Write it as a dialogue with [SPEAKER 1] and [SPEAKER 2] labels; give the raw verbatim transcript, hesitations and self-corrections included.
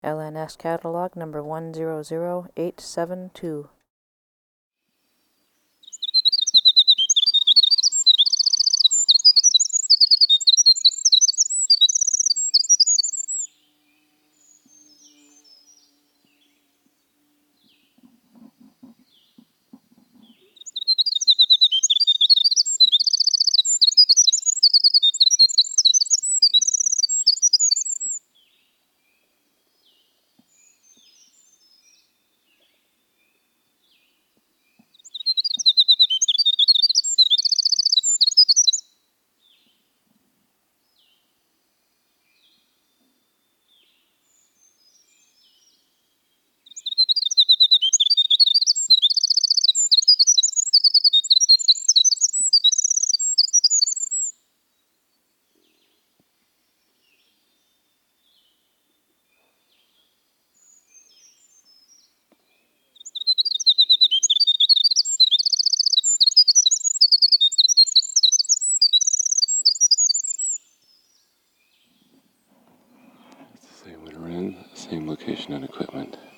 [SPEAKER 1] L N S catalog number one zero zero eight seven two.
[SPEAKER 2] Same winter in, same location and equipment.